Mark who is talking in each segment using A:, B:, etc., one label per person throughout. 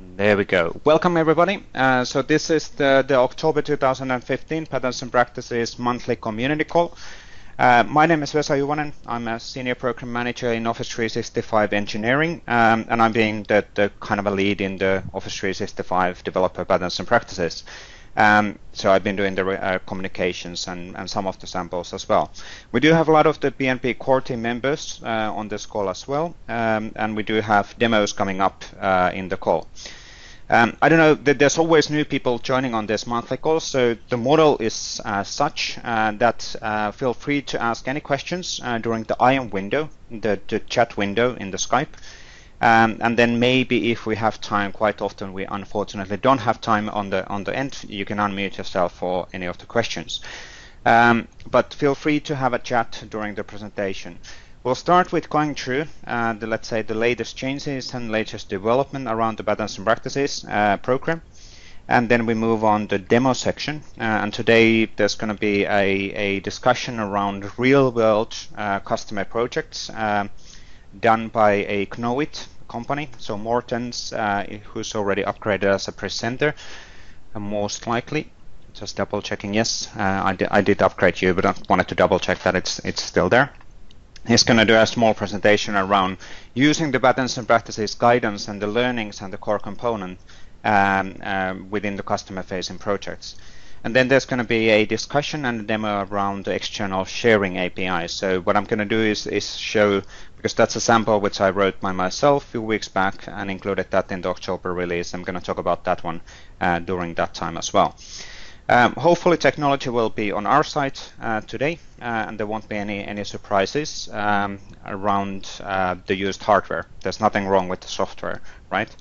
A: There we go. Welcome everybody. So this is the October 2015 Patterns and Practices monthly community call. My name is Vesa Juvonen. I'm a senior program manager in Office 365 engineering, and I'm being the kind of a lead in the Office 365 developer patterns and practices. So I've been doing the communications and some of the samples as well. We do have a lot of the BNP core team members on this call as well, and we do have demos coming up in the call. I don't know, there's always new people joining on this monthly call, so the model is such that feel free to ask any questions during the IM window, the chat window in the Skype. And then maybe if we have time, quite often we unfortunately don't have time on the end, you can unmute yourself for any of the questions. But feel free to have a chat during the presentation. We'll start with going through let's say the latest changes and latest development around the Patterns and Practices program. And then we move on to the demo section. And today there's going to be a discussion around real-world customer projects done by a Knowit company. So Mortens, who's already upgraded as a presenter, most likely. Just double checking. Yes, I did upgrade you, but I wanted to double check that it's still there. He's going to do a small presentation around using the Patterns and Practices guidance and the learnings and the core component within the customer-facing projects. And then there's going to be a discussion and a demo around the external sharing API. So what I'm going to do is show, because that's a sample which I wrote by myself a few weeks back and included that in the October release. I'm going to talk about that one during that time as well. Hopefully technology will be on our side today, and there won't be any surprises around the used hardware. There's nothing wrong with the software, right?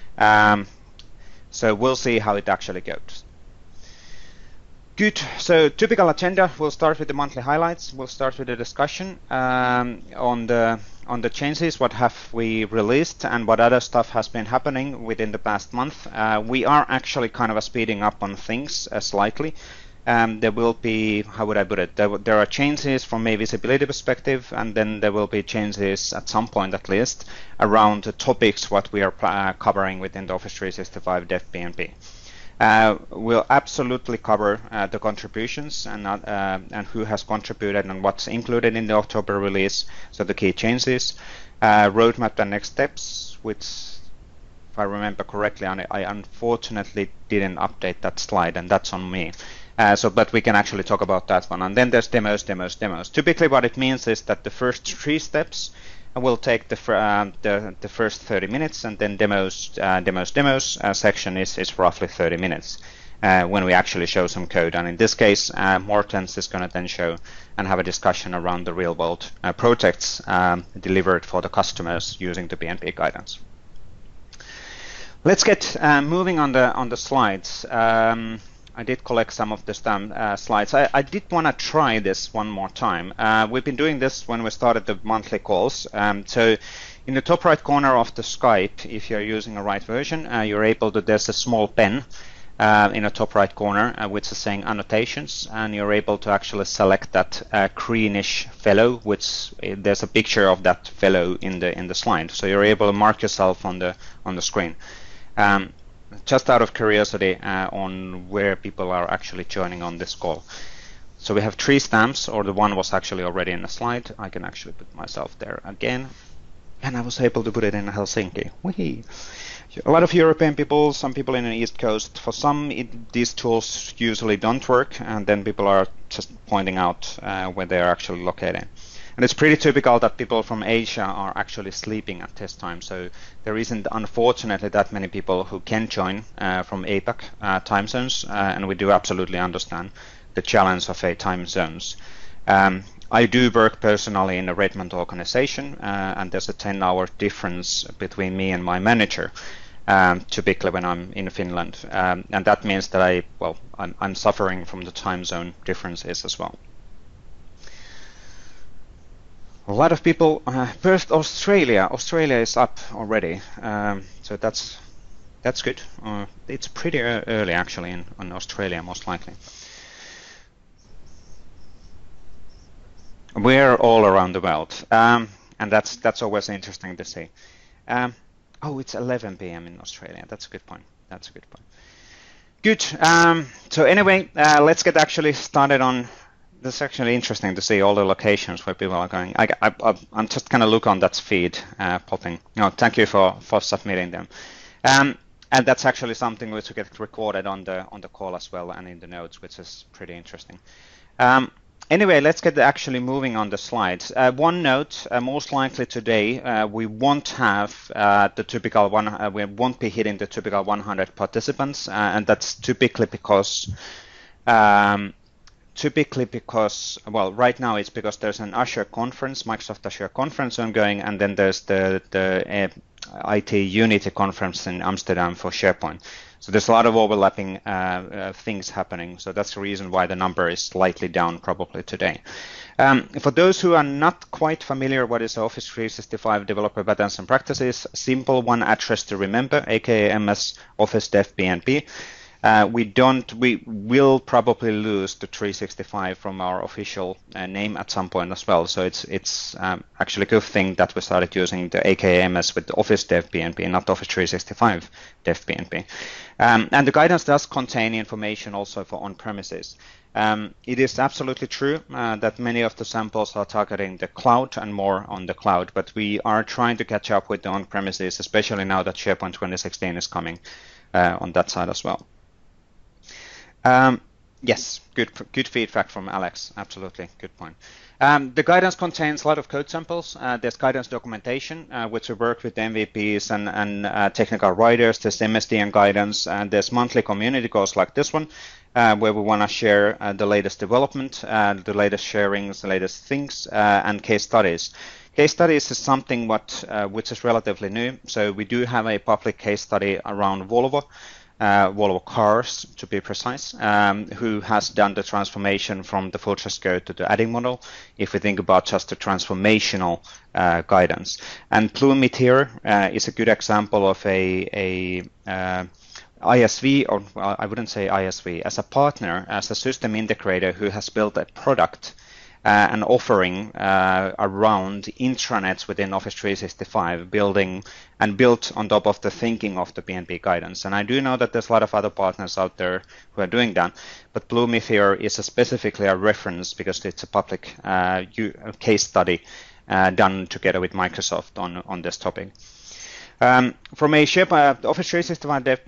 A: So we'll see how it actually goes. Good. So typical agenda. We'll start with the monthly highlights. We'll start with the discussion on the changes. What have we released and what other stuff has been happening within the past month? We are actually kind of speeding up on things slightly. There will be, how would I put it? There are changes from a visibility perspective, and then there will be changes at some point at least around the topics what we are covering within the Office 365 Dev BNP. We'll absolutely cover the contributions and who has contributed and what's included in the October release, so the key changes, roadmap and next steps, which, if I remember correctly, I unfortunately didn't update that slide, and that's on me. But we can actually talk about that one. And then there's demos. Typically what it means is that the first 3 steps will take the first 30 minutes, and then demos section is roughly 30 minutes when we actually show some code. And in this case, Mortens is going to then show and have a discussion around the real-world projects delivered for the customers using the BNP guidance. Let's get moving on the slides. I did collect some of the slides. I did want to try this one more time. We've been doing this when we started the monthly calls. So in the top right corner of the Skype, if you're using a right version, you're able to, there's a small pen in the top right corner which is saying annotations, and you're able to actually select that greenish fellow, which there's a picture of that fellow in the slide. So you're able to mark yourself on the screen. Just out of curiosity on where people are actually joining on this call. So we have 3 stamps, or the one was actually already in the slide. I can actually put myself there again. And I was able to put it in Helsinki. Whee! A lot of European people, some people in the East Coast. For some, these tools usually don't work, and then people are just pointing out where they are actually located. And it's pretty typical that people from Asia are actually sleeping at this time. So there isn't, unfortunately, that many people who can join from APAC time zones. And we do absolutely understand the challenge of time zones. I do work personally in a Redmond organization, and there's a 10-hour difference between me and my manager, typically when I'm in Finland. And that means that I'm suffering from the time zone differences as well. A lot of people. First, Australia. Australia is up already, so that's good. It's pretty early actually in Australia, most likely. We're all around the world, and that's always interesting to see. Oh, it's 11 p.m. in Australia. That's a good point. That's a good point. Good. So anyway, let's get actually started on. This is actually interesting to see all the locations where people are going. I'm just kind of look on that feed popping. No, thank you for submitting them. And that's actually something which will get recorded on the call as well and in the notes, which is pretty interesting. Anyway, let's get actually moving on the slides. One note, most likely today we won't have the typical one. We won't be hitting the typical 100 participants, and that's typically because. Well, right now it's because there's an Azure conference, Microsoft Azure conference ongoing, and then there's the IT Unity conference in Amsterdam for SharePoint. So there's a lot of overlapping things happening. So that's the reason why the number is slightly down probably today. For those who are not quite familiar what is Office 365 developer patterns and practices, simple one address to remember, aka MS Office Dev PnP. We will probably lose the 365 from our official name at some point as well. So it's actually a good thing that we started using the AKMS with the Office Dev PnP, not Office 365 Dev PnP. And the guidance does contain information also for on-premises. It is absolutely true that many of the samples are targeting the cloud and more on the cloud, but we are trying to catch up with the on-premises, especially now that SharePoint 2016 is coming on that side as well. Yes, good feedback from Alex. Absolutely, good point. The guidance contains a lot of code samples. There's guidance documentation, which we work with MVPs and technical writers. There's MSDN guidance, and there's monthly community calls like this one, where we want to share the latest development, the latest sharings, the latest things, and case studies. Case studies is something which is relatively new. So we do have a public case study around Volvo. Volvo Cars, to be precise, who has done the transformation from the full trust code to the adding model, if we think about just the transformational guidance. And Plumit here is a good example of a ISV, or well, I wouldn't say ISV, as a partner, as a system integrator who has built a product an offering around intranets within Office 365, built on top of the thinking of the PnP guidance. And I do know that there's a lot of other partners out there who are doing that, but Plumit here is specifically a reference because it's a public case study done together with Microsoft on this topic. From a SharePoint, Office 365 Dev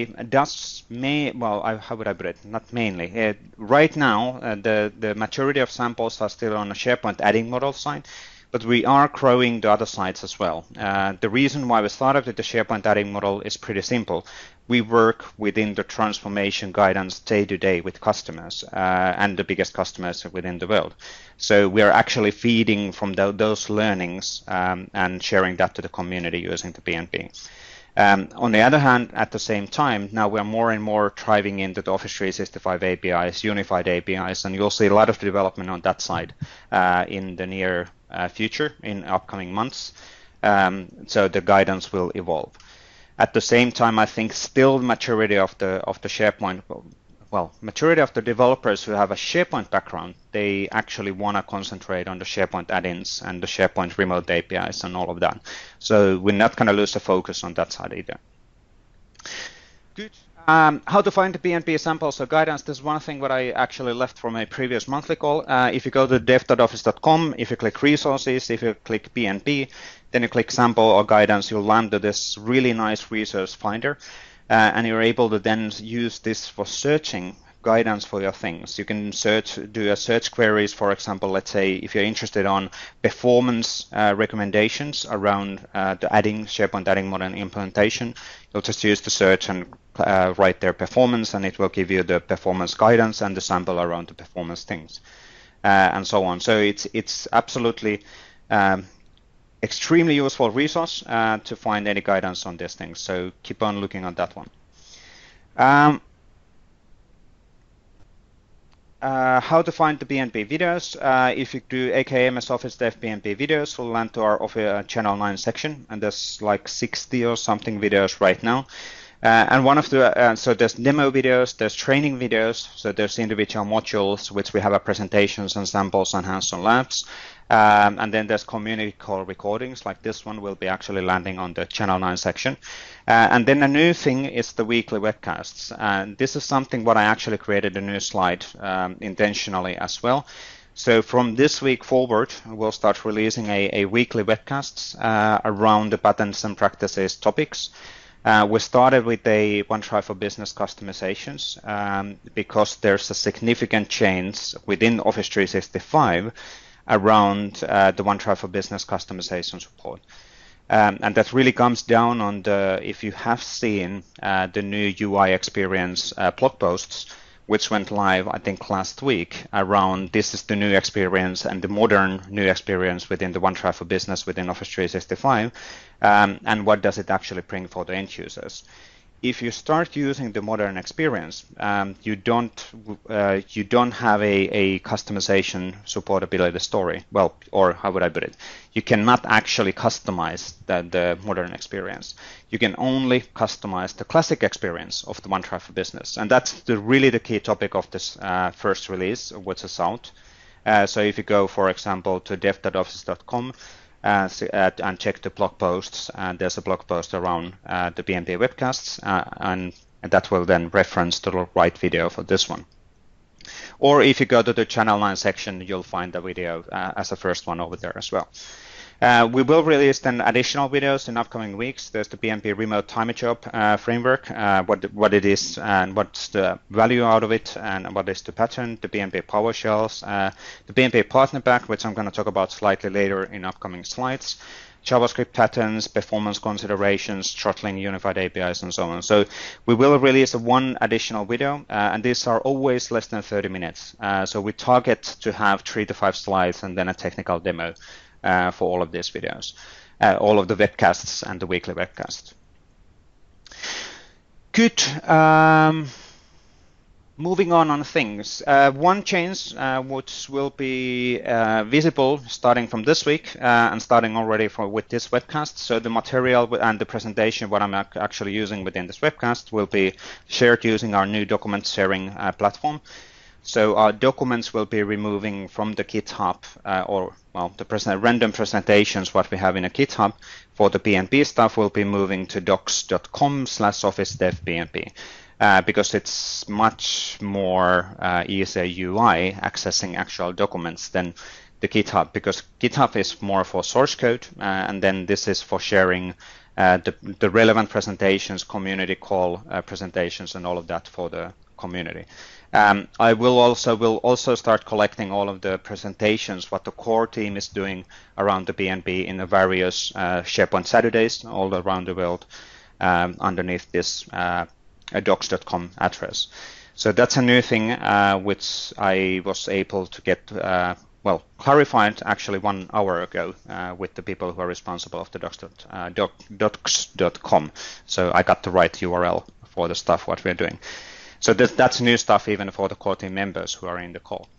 A: PnP how would I put it? Not mainly. Right now, the majority of samples are still on the SharePoint adding model side, but we are growing the other sides as well. The reason why we started with the SharePoint adding model is pretty simple. We work within the transformation guidance day to day with customers and the biggest customers within the world. So we are actually feeding from those learnings and sharing that to the community using the PnP. On the other hand, at the same time, now we're more and more driving into the Office 365 APIs, unified APIs, and you'll see a lot of development on that side in the near future, in upcoming months. So the guidance will evolve. At the same time, I think still the majority of the SharePoint, majority of the developers who have a SharePoint background, they actually want to concentrate on the SharePoint add-ins and the SharePoint remote APIs and all of that. So we're not going to lose the focus on that side either. Good. How to find the PnP samples or guidance. This is one thing that I actually left from a previous monthly call. If you go to dev.office.com, if you click resources, if you click PnP, then you click sample or guidance, you'll land to this really nice resource finder. And you're able to then use this for searching guidance for your things. You can do a search queries, for example, let's say if you're interested on performance recommendations around the SharePoint adding model implementation, you'll just use the search and write their performance, and it will give you the performance guidance and the sample around the performance things, and so on. So it's absolutely extremely useful resource to find any guidance on these things. So keep on looking at that one. How to find the PnP videos. If you do AKMS Office Dev PnP videos, we'll land to our channel 9 section, and there's like 60 or something videos right now. And one of the, so there's demo videos, there's training videos, so there's individual modules, which we have presentations and samples and hands-on labs. And then there's community call recordings, like this one will be actually landing on the Channel 9 section. And then a new thing is the weekly webcasts. And this is something what I actually created a new slide intentionally as well. So from this week forward, we'll start releasing a weekly webcasts around the patterns and practices topics. We started with a OneDrive for Business customizations because there's a significant change within Office 365 around the OneDrive for Business customization support. And that really comes down on if you have seen the new UI experience blog posts, which went live, I think, last week around this is the new experience and the modern new experience within the OneDrive for Business within Office 365, and what does it actually bring for the end users. If you start using the modern experience, you don't have a customization supportability story. Well, or how would I put it? You cannot actually customize the modern experience. You can only customize the classic experience of the OneDrive for Business, and that's really the key topic of this first release, which is out. So if you go, for example, to dev.office.com. And check the blog posts, and there's a blog post around the PnP webcasts, and that will then reference the right video for this one. Or if you go to the Channel 9 section, you'll find the video as a first one over there as well. We will release then additional videos in upcoming weeks. There's the PnP Remote Time Job framework, what it is and what's the value out of it, and what is the pattern, the PnP PowerShells, the PnP Partner Pack, which I'm going to talk about slightly later in upcoming slides, JavaScript patterns, performance considerations, throttling unified APIs, and so on. So we will release one additional video, and these are always less than 30 minutes. So we target to have 3 to 5 slides and then a technical demo for all of these videos, all of the webcasts and the weekly webcasts. Good. Moving on things. One change which will be visible starting from this week and starting already with this webcast. So the material and the presentation, what I'm actually using within this webcast, will be shared using our new document sharing platform. So our documents will be removing from the GitHub the random presentations what we have in a GitHub for the PnP stuff will be moving to docs.com/office-dev-pnp because it's much more easier UI accessing actual documents than the GitHub, because GitHub is more for source code and then this is for sharing the relevant presentations, community call presentations, and all of that for the community. I will also start collecting all of the presentations what the core team is doing around the PnP in the various SharePoint Saturdays all around the world underneath this docs.com address. So that's a new thing which I was able to get clarified actually 1 hour ago with the people who are responsible of the docs.com. So I got the right URL for the stuff what we're doing. So that's new stuff even for the core team members who are in the call.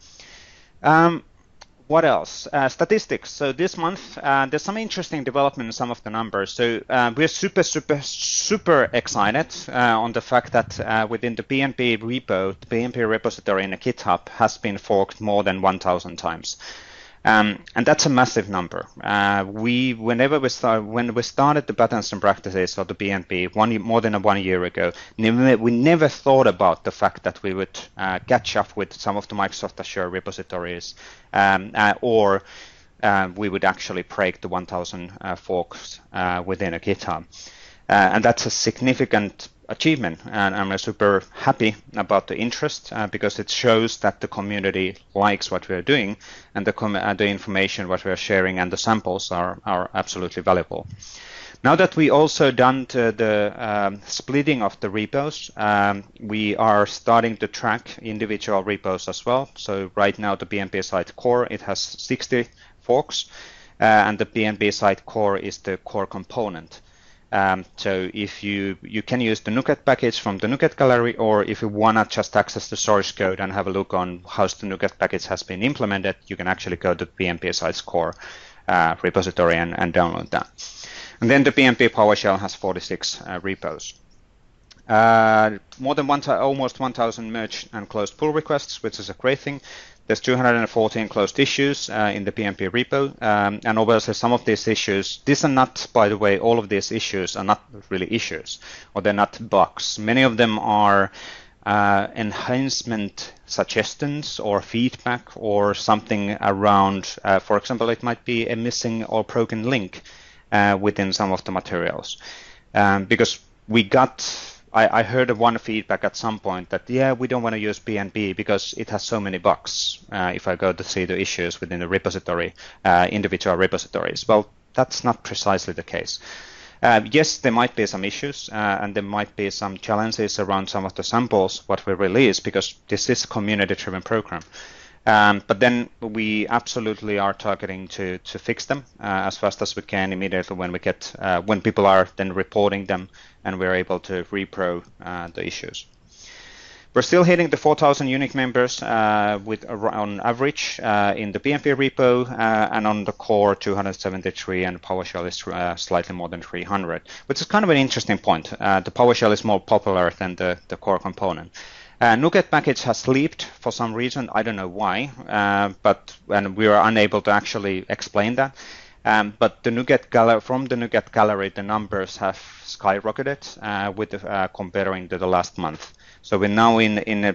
A: What else? Statistics. So this month, there's some interesting development in some of the numbers. So we're super excited on the fact that within the PnP repo, the PnP repository in the GitHub has been forked more than 1,000 times. And that's a massive number. When we started the patterns and practices of the PnP more than 1 year ago, we never thought about the fact that we would catch up with some of the Microsoft Azure repositories, or we would actually break the 1,000 forks within a GitHub. And that's a significant achievement, and I'm super happy about the interest because it shows that the community likes what we're doing, and the information what we're sharing and the samples are absolutely valuable. Now that we also done the splitting of the repos, we are starting to track individual repos as well. So right now the PnP site core, it has 60 forks, and the PnP site core is the core component. So if you can use the NuGet package from the NuGet gallery, or if you want to just access the source code and have a look on how the NuGet package has been implemented, you can actually go to PnP site's core repository and download that. And then the PnP PowerShell has 46 repos. More than almost 1,000 merged and closed pull requests, which is a great thing. There's 214 closed issues in the PnP repo, and obviously some of these issues, these are not, by the way, all of these issues are not really issues, or they're not bugs. Many of them are enhancement suggestions or feedback or something around, for example, it might be a missing or broken link within some of the materials. Because we got, I heard of one feedback at some point that, yeah, we don't want to use PnP because it has so many bugs if I go to see the issues within the repository, individual repositories. Well, that's not precisely the case. Yes, there might be some issues and there might be some challenges around some of the samples what we release because this is a community-driven program. But then we absolutely are targeting to fix them as fast as we can immediately when we get when people are then reporting them and we're able to repro the issues. We're still hitting the 4,000 unique members with on average in the PnP repo and on the core 273 and PowerShell is slightly more than 300, which is kind of an interesting point. The PowerShell is more popular than the core component. NuGet package has leaped for some reason. I don't know why, and we are unable to actually explain that. But the NuGet gallery, from the NuGet gallery, the numbers have skyrocketed with comparing to the last month. So we're now in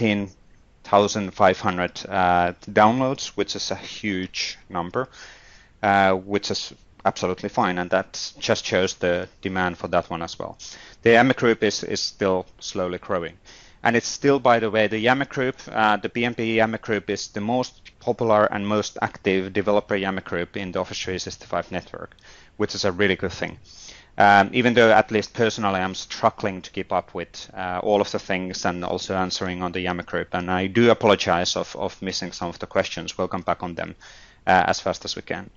A: 13,500 downloads, which is a huge number, which is absolutely fine, and that just shows the demand for that one as well. The YAML group is still slowly growing. And it's still, by the way, the YAML group, the PnP YAML group is the most popular and most active developer YAML group in the Office 365 network, which is a really good thing. Even though, at least personally, I'm struggling to keep up with all of the things and also answering on the YAML group. And I do apologize of missing some of the questions. We'll come back on them as fast as we can.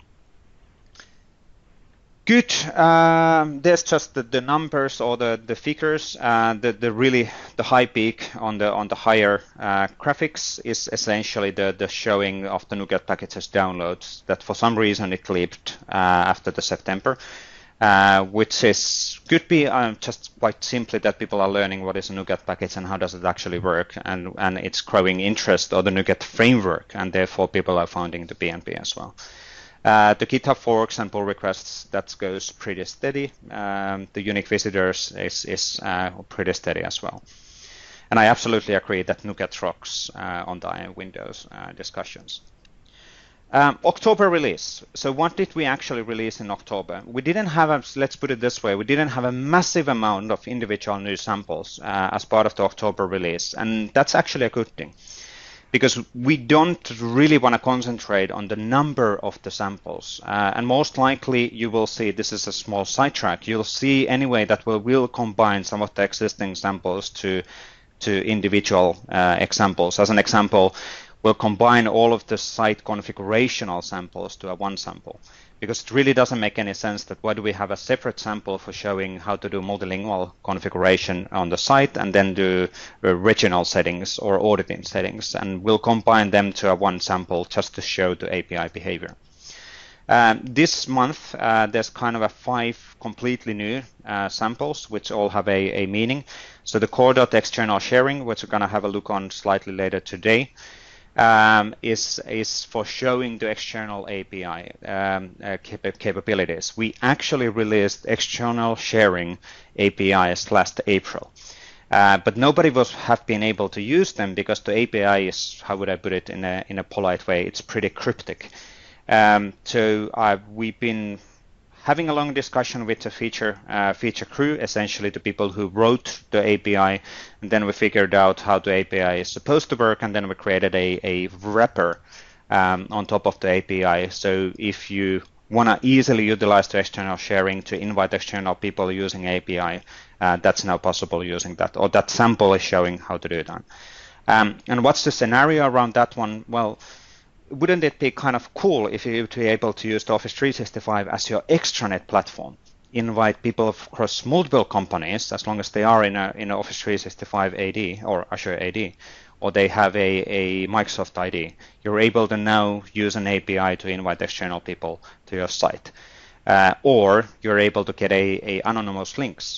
A: Good. There's just the numbers or the figures. The high peak on the higher graphics is essentially the showing of the NuGet packages downloads. That for some reason it leaped after the September, which could be just quite simply that people are learning what is a NuGet package and how does it actually work, and it's growing interest or the NuGet framework, and therefore people are finding the PnP as well. The GitHub forks and pull requests, that goes pretty steady. The unique visitors is pretty steady as well. And I absolutely agree that NuGet rocks on the Iron Windows discussions. October release. So what did we actually release in October? We didn't have let's put it this way, we didn't have a massive amount of individual new samples as part of the October release. And that's actually a good thing, because we don't really want to concentrate on the number of the samples. And most likely you will see, this is a small sidetrack, you'll see anyway that we will combine some of the existing samples to individual examples. As an example, we'll combine all of the site configurational samples to a one sample. Because it really doesn't make any sense that why do we have a separate sample for showing how to do multilingual configuration on the site and then do regional settings or auditing settings, and we'll combine them to a one sample just to show the API behavior. This month there's kind of 5 completely new samples which all have a meaning. So the core.external sharing, which we're going to have a look on slightly later today, is for showing the external API capabilities. We actually released external sharing APIs last April, but nobody have been able to use them because the API is, how would I put it in a polite way, it's pretty cryptic. So we've been having a long discussion with the feature crew, essentially the people who wrote the API, and then we figured out how the API is supposed to work, and then we created a wrapper on top of the API. So if you want to easily utilize the external sharing to invite external people using API, that's now possible using that, or that sample is showing how to do that. And what's the scenario around that one? Well, wouldn't it be kind of cool if you were to be able to use the Office 365 as your extranet platform? Invite people across multiple companies, as long as they are in a Office 365 AD or Azure AD, or they have a Microsoft ID. You're able to now use an API to invite external people to your site. Or you're able to get a anonymous links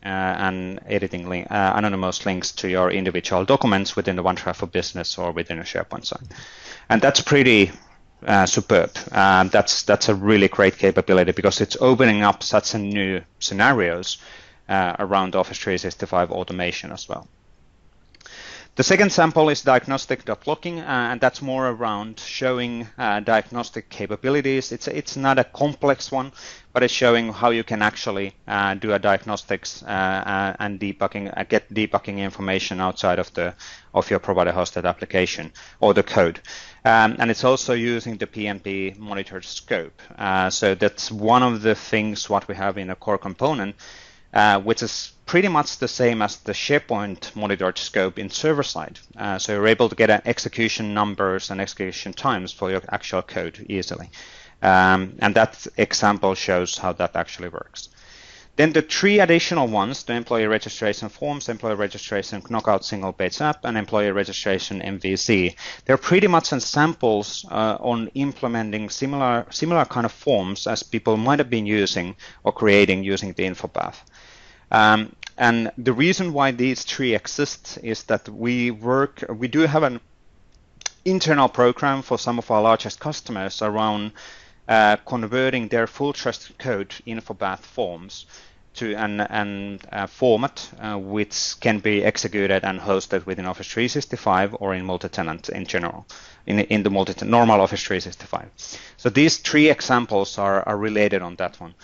A: and editing anonymous links to your individual documents within the OneDrive for Business or within a SharePoint site. And that's pretty superb. That's a really great capability because it's opening up such a new scenarios around Office 365 automation as well. The second sample is diagnostic.logging, and that's more around showing diagnostic capabilities. It's not a complex one, but it's showing how you can actually do a diagnostics and debugging, get debugging information outside of your provider hosted application or the code. And it's also using the PnP monitored scope. So that's one of the things what we have in a core component, which is pretty much the same as the SharePoint monitored scope in server side. So you're able to get execution numbers and execution times for your actual code easily. And that example shows how that actually works. Then the three additional ones, the employee registration forms, employee registration knockout single page app, and employee registration MVC, they're pretty much samples on implementing similar kind of forms as people might have been using or creating using the InfoPath. And the reason why these three exist is that we do have an internal program for some of our largest customers around converting their full trusted code InfoPath forms to an format which can be executed and hosted within Office 365 or in multi-tenant in general, in the normal Office 365. So these three examples are related on that one.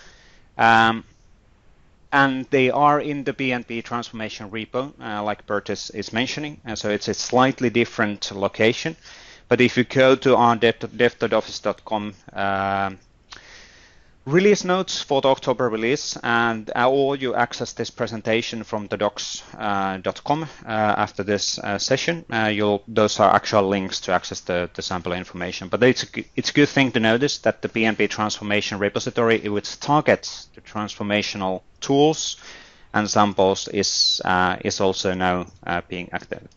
A: And they are in the PnP transformation repo, like Bert is mentioning. And so it's a slightly different location. But if you go to our dev.office.com release notes for the October release, and or you access this presentation from the docs.com after this session, those are actual links to access the sample information. But it's a good thing to notice that the PnP transformation repository, which targets the transformational tools and samples, is also now being active.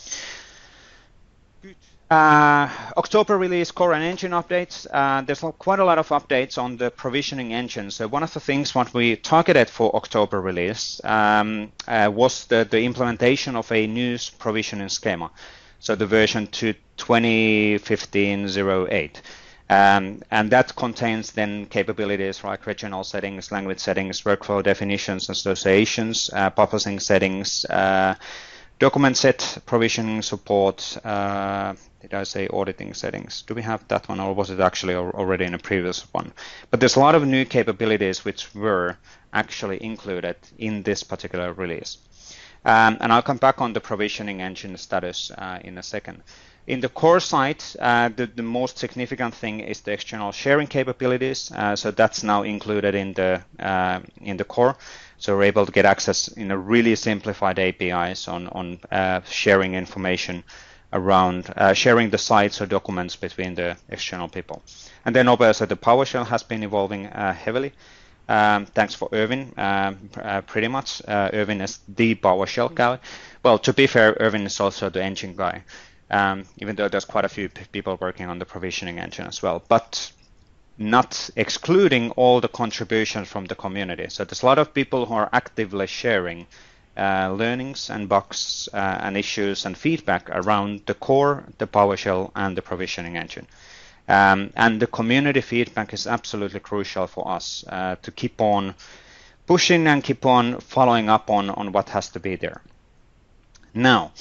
A: October release core and engine updates. There's quite a lot of updates on the provisioning engine. So one of the things what we targeted for October release was the implementation of a new provisioning schema. So the version to 2015-08. And that contains then capabilities like regional settings, language settings, workflow definitions, associations, purposing settings, document set provisioning support. Did I say auditing settings? Do we have that one, or was it actually already in a previous one? But there's a lot of new capabilities which were actually included in this particular release. And I'll come back on the provisioning engine status in a second. In the core side, the most significant thing is the external sharing capabilities. So that's now included in the core. So we're able to get access in a really simplified APIs on sharing information around sharing the sites or documents between the external people. And then obviously the PowerShell has been evolving heavily. Thanks for Irvin, pretty much. Irvin is the PowerShell guy. Well, to be fair, Irvin is also the engine guy, even though there's quite a few people working on the provisioning engine as well. But not excluding all the contributions from the community. So there's a lot of people who are actively sharing learnings and bugs and issues and feedback around the core, the PowerShell, and the provisioning engine. And the community feedback is absolutely crucial for us to keep on pushing and keep on following up on what has to be there. Now,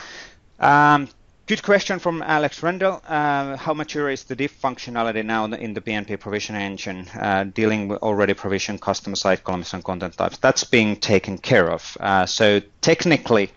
A: good question from Alex Rendell. How mature is the diff functionality now in the PnP provisioning engine, dealing with already provisioned custom site columns and content types? That's being taken care of. So technically,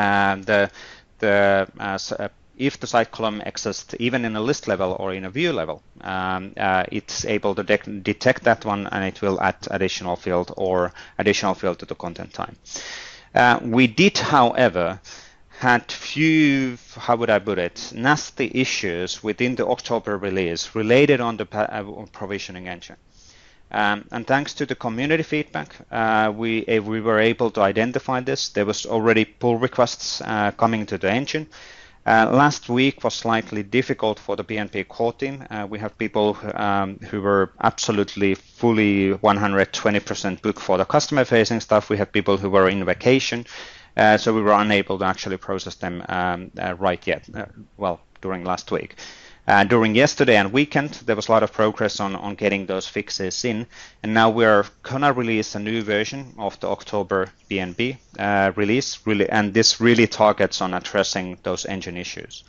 A: if the site column exists even in a list level or in a view level, it's able to detect that one, and it will add additional field to the content type. We did, however, had few, how would I put it, nasty issues within the October release related on the provisioning engine. And thanks to the community feedback, we were able to identify this. There was already pull requests coming to the engine, Last week was slightly difficult for the PnP core team. We have people who were absolutely fully 120% booked for the customer-facing stuff. We have people who were in vacation, so we were unable to actually process them right yet, during last week. During yesterday and weekend, there was a lot of progress on getting those fixes in, and now we're gonna release a new version of the October PnP release, and this really targets on addressing those engine issues.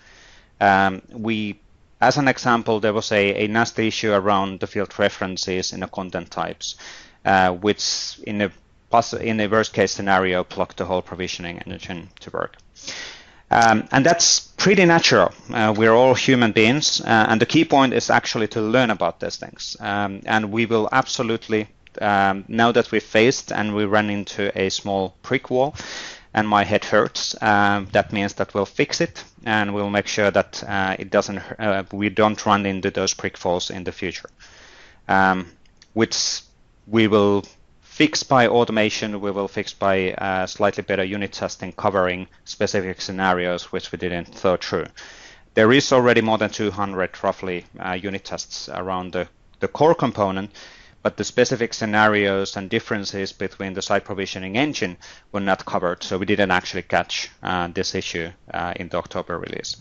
A: As an example, there was a nasty issue around the field references in the content types, which in a worst case scenario blocked the whole provisioning engine to work. And that's pretty natural. We're all human beings, and the key point is actually to learn about these things. And we will absolutely, now that we've faced and we run into a small brick wall, and my head hurts, that means that we'll fix it, and we'll make sure that we don't run into those brick walls in the future, which we will fix by automation. We will fix by slightly better unit testing covering specific scenarios which we didn't thought through. There is already more than 200 roughly unit tests around the core component, but the specific scenarios and differences between the site provisioning engine were not covered, so we didn't actually catch this issue in the October release.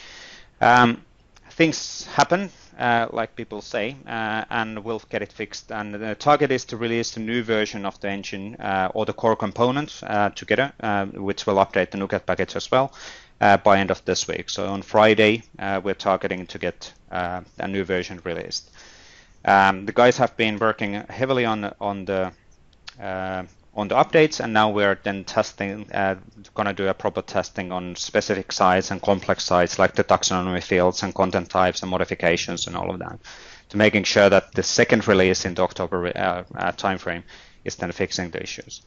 A: Things happen, like people say, and we'll get it fixed. And the target is to release a new version of the engine or the core component together, which will update the NuGet package as well by end of this week. So on Friday, we're targeting to get a new version released. The guys have been working heavily on the updates, and now we're then testing, going to do a proper testing on specific sites and complex sites like the taxonomy fields and content types and modifications and all of that, to making sure that the second release in the October timeframe is then fixing the issues.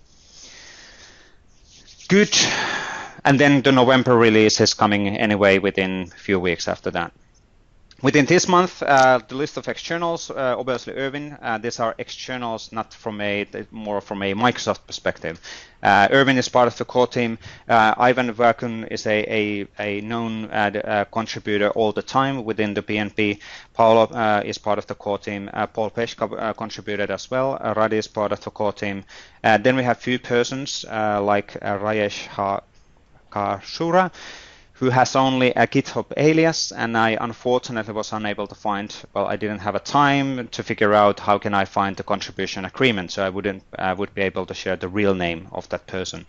A: Good. And then the November release is coming anyway within a few weeks after that. Within this month, the list of externals, obviously Erwin, these are externals, not more from a Microsoft perspective. Erwin is part of the core team. Ivan Verkun is a known contributor all the time within the PnP. Paolo is part of the core team. Paul Peshka contributed as well. Radi is part of the core team. Then we have few persons like Rajesh Kashura, who has only a GitHub alias, and I unfortunately was unable to find, I didn't have a time to figure out how can I find the contribution agreement, so I would be able to share the real name of that person.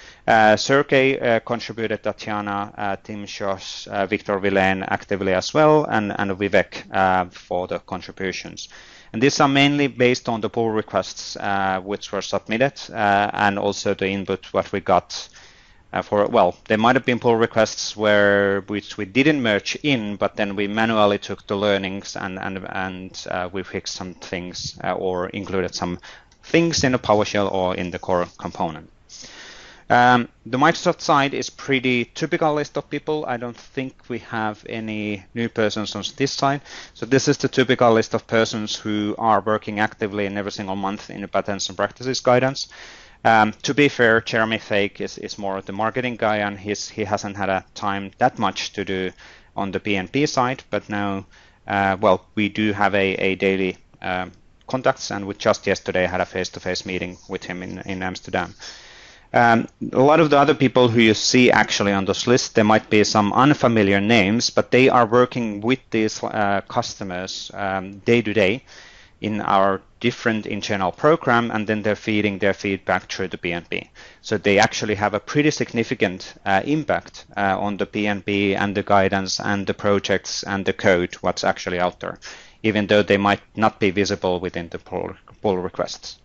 A: Sergey contributed, Tatiana, Tim Schoss, Victor Villain actively as well, and Vivek for the contributions. And these are mainly based on the pull requests which were submitted, and also the input what we got. There might have been pull requests which we didn't merge in, but then we manually took the learnings and we fixed some things or included some things in the PowerShell or in the core component. The Microsoft side is pretty typical list of people. I don't think we have any new persons on this side. So this is the typical list of persons who are working actively in every single month in the patterns and practices guidance. To be fair, Jeremy Fake is more of the marketing guy, and he hasn't had a time that much to do on the PnP side, but now, we do have a daily contacts, and we just yesterday had a face-to-face meeting with him in Amsterdam. A lot of the other people who you see actually on this list, there might be some unfamiliar names, but they are working with these customers day to day in our different internal program, and then they're feeding their feedback through the PnP. So they actually have a pretty significant impact on the PnP and the guidance and the projects and the code, what's actually out there, even though they might not be visible within the pull requests.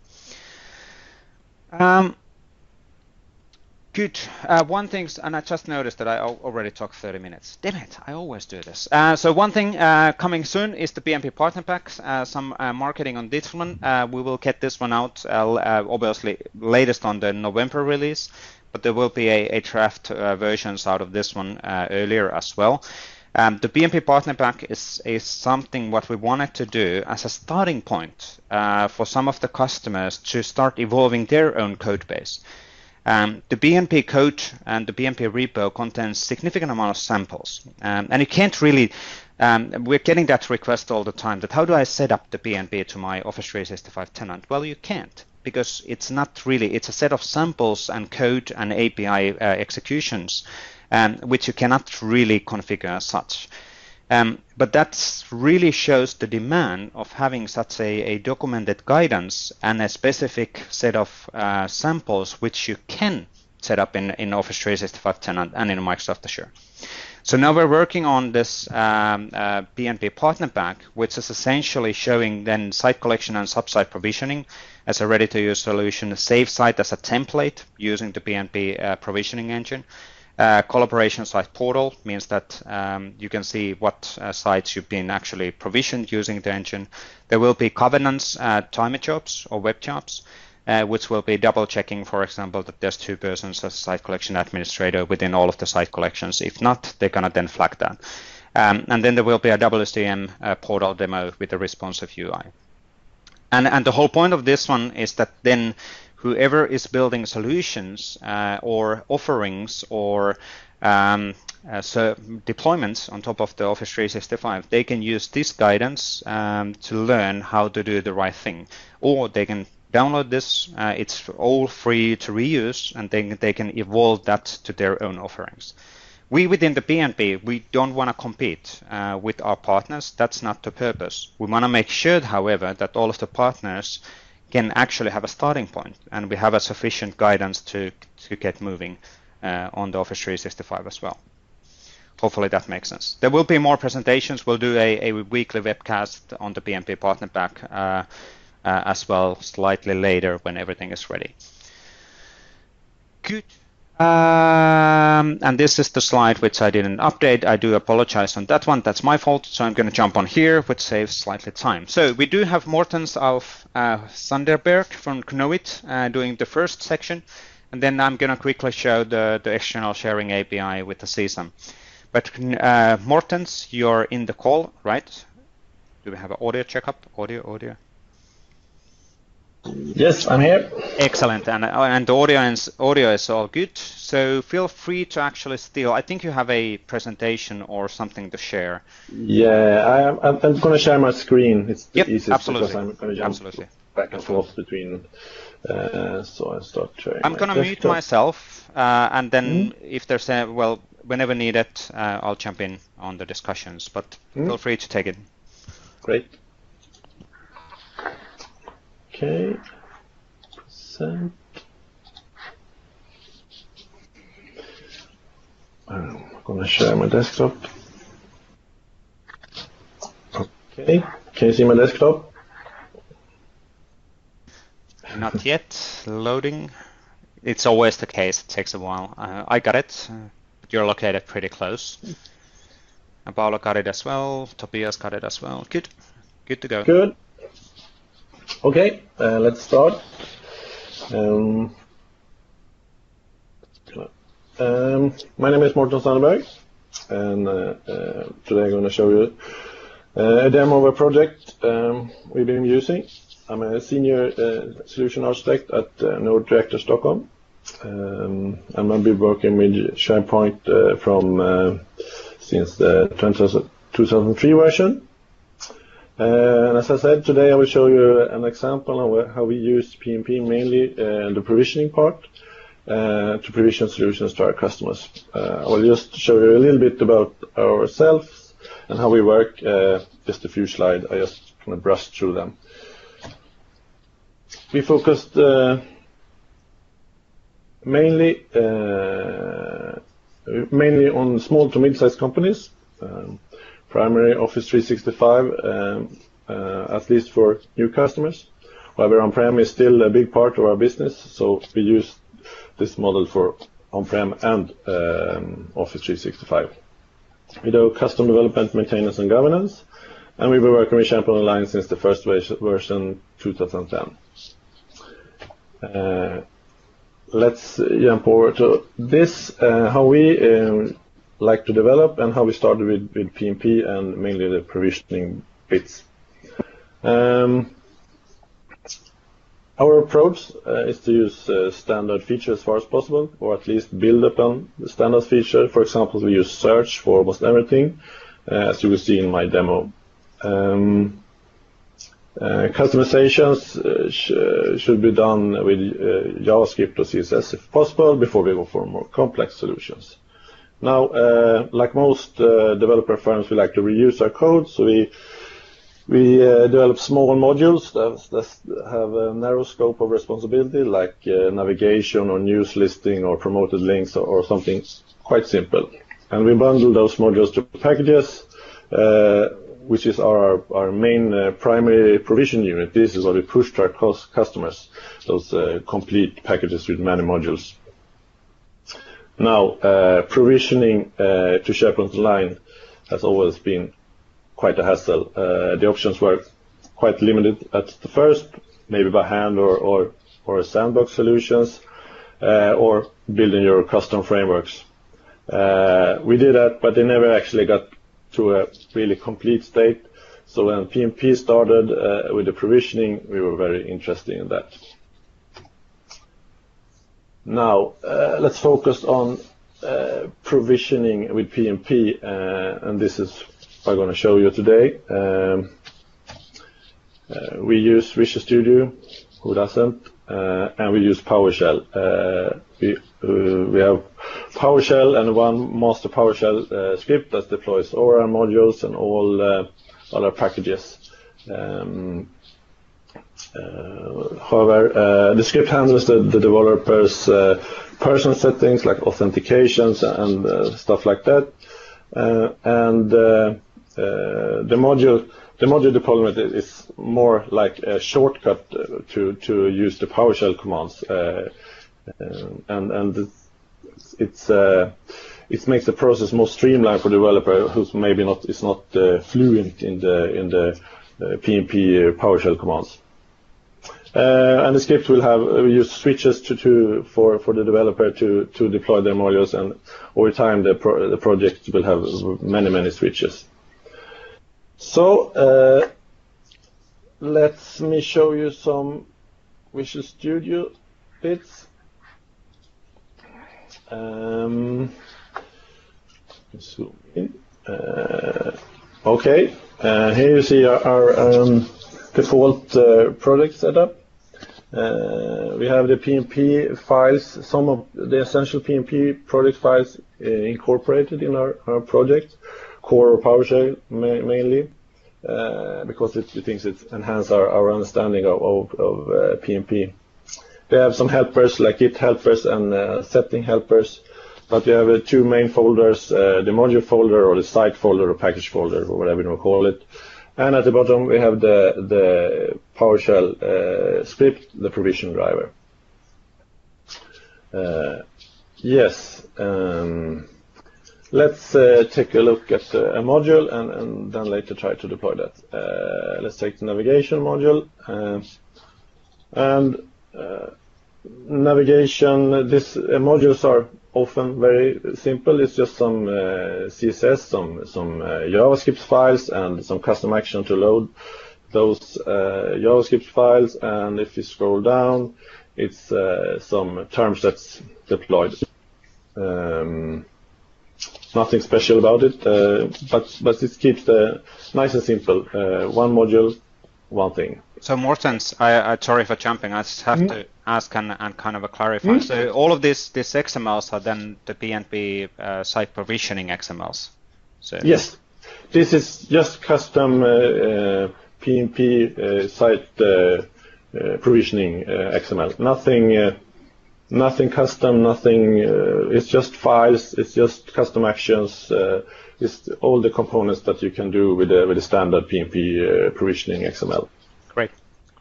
A: Good. One thing, and I just noticed that I already talked 30 minutes. Damn it, I always do this. So one thing coming soon is the PnP Partner Packs, some marketing on this one. We will get this one out, obviously, latest on the November release, but there will be a draft versions out of this one earlier as well. The PnP Partner Pack is something what we wanted to do as a starting point for some of the customers to start evolving their own code base. The BMP code and the BMP repo contains significant amount of samples, and you can't really. We're getting that request all the time. That how do I set up the BMP to my Office 365 tenant? Well, you can't, because it's not really. It's a set of samples and code and API executions, which you cannot really configure as such. But that really shows the demand of having such a documented guidance and a specific set of samples which you can set up in Office 365 tenant and in Microsoft Azure. So now we're working on this BMP partner pack, which is essentially showing then site collection and sub-site provisioning as a ready-to-use solution, save site as a template using the BMP provisioning engine. Collaboration site portal means that you can see what sites you've been actually provisioned using the engine. There will be governance timer jobs or web jobs, which will be double checking, for example, that there's 2 persons as site collection administrator within all of the site collections. If not, they're gonna then flag that. And then there will be a WSDM portal demo with a responsive UI. And the whole point of this one is that then whoever is building solutions or offerings or deployments on top of the Office 365, they can use this guidance to learn how to do the right thing. Or they can download this, it's all free to reuse, and then they can evolve that to their own offerings. We within the BMP, we don't want to compete with our partners. That's not the purpose. We want to make sure, however, that all of the partners can actually have a starting point, and we have a sufficient guidance to get moving on the Office 365 as well. Hopefully that makes sense. There will be more presentations. We'll do a weekly webcast on the BMP partner pack as well slightly later when everything is ready. Good. And this is the slide which I didn't update. I do apologize on that one. That's my fault. So I'm going to jump on here, which saves slightly time. So we do have Mortens of Sanderberg from Knowit doing the first section. And then I'm going to quickly show the external sharing API with the CSAM. But Mortens, you're in the call, right? Do we have an audio checkup? Audio?
B: Yes, I'm here.
A: Excellent, and the audio is all good. So feel free to actually steal. I think you have a presentation or something to share.
B: Yeah, I'm going to share my screen. It's the easiest
A: absolutely.
B: Because I'm going to jump back and forth between. So I start sharing.
A: I'm going to mute myself, and then if there's whenever needed, I'll jump in on the discussions. But feel free to take it.
B: Great. Okay, present. I'm going to share my desktop. Okay, can you see my desktop?
A: Not yet. Loading. It's always the case. It takes a while. I got it. But you're located pretty close. And Paolo got it as well. Tobias got it as well. Good. Good to go.
B: Good. Okay, let's start. My name is Morten Sanderberg, and today I'm going to show you a demo of a project we've been using. I'm a senior solution architect at Nordreactor Stockholm, and I've been working with SharePoint from since the 2003 version. And as I said, today I will show you an example of how we use PMP, mainly the provisioning part, to provision solutions to our customers. I will just show you a little bit about ourselves and how we work. Just a few slides. I just kind of brushed through them. We focused mainly on small to mid-sized companies. Primary Office 365, at least for new customers. However, on-prem is still a big part of our business, so we use this model for on-prem and Office 365. We do custom development, maintenance, and governance, and we've been working with SharePoint Online since the first version 2010. Let's jump over to this, how we like to develop and how we started with PMP and mainly the provisioning bits. Our approach is to use standard features as far as possible, or at least build upon the standard feature. For example, we use search for almost everything, as you will see in my demo. Customizations should be done with JavaScript or CSS if possible before we go for more complex solutions. Now, like most developer firms, we like to reuse our code, so we develop small modules that have a narrow scope of responsibility, like navigation or news listing or promoted links or something quite simple. And we bundle those modules to packages, which is our main primary provision unit. This is what we push to our customers, those complete packages with many modules. Now, provisioning to SharePoint Online has always been quite a hassle. The options were quite limited at the first, maybe by hand or sandbox solutions, or building your custom frameworks. We did that, but they never actually got to a really complete state. So when PnP started with the provisioning, we were very interested in that. Now, let's focus on provisioning with PnP, and this is what I'm going to show you today. We use Visual Studio, who doesn't, and we use PowerShell. We have PowerShell and one master PowerShell script that deploys all our modules and all our packages. However, the script handles the developer's personal settings like authentications and stuff like that. And the module deployment is more like a shortcut to use the PowerShell commands, and it makes the process more streamlined for the developer who's maybe not fluent in the PnP PowerShell commands. And the script will use switches for the developer to deploy their modules, and over time the project will have many switches. So let me show you some Visual Studio bits. Zoom in. Okay, here you see our default project setup. We have the PnP files, some of the essential PnP project files incorporated in our project, core or PowerShell mainly, because it thinks it enhances our understanding of PnP. We have some helpers like Git helpers and setting helpers, but we have two main folders, the module folder or the site folder or package folder or whatever you want to call it. And at the bottom we have the PowerShell script, the provision driver. Yes, let's take a look at a module and then later try to deploy that. Let's take the navigation module. Navigation, these modules are often very simple. It's just some CSS, some JavaScript files, and some custom action to load those JavaScript files. And if you scroll down, it's some terms that's deployed. Nothing special about it, but it keeps the nice and simple. One module, one thing.
A: So Mortens, I'm sorry for jumping. I just have to ask and kind of clarify. So all of these XMLs are then the PnP site provisioning XMLs. So
B: yes, this is just custom PnP site provisioning XML. Nothing custom. Nothing. It's just files. It's just custom actions. It's all the components that you can do with the standard PnP provisioning XML.
A: Great.